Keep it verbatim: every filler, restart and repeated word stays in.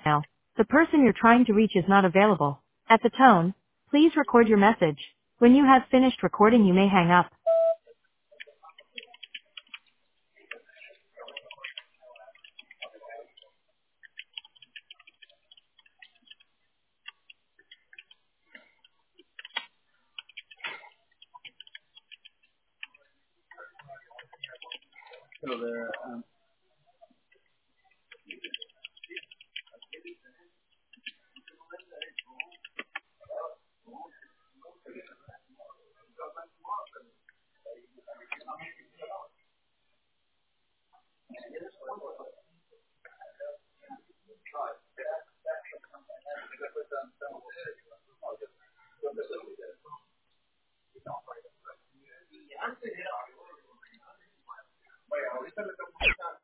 Now, the person you're trying to reach is not available. At the tone, please record your message. When you have finished recording, you may hang up. Hello there. Um,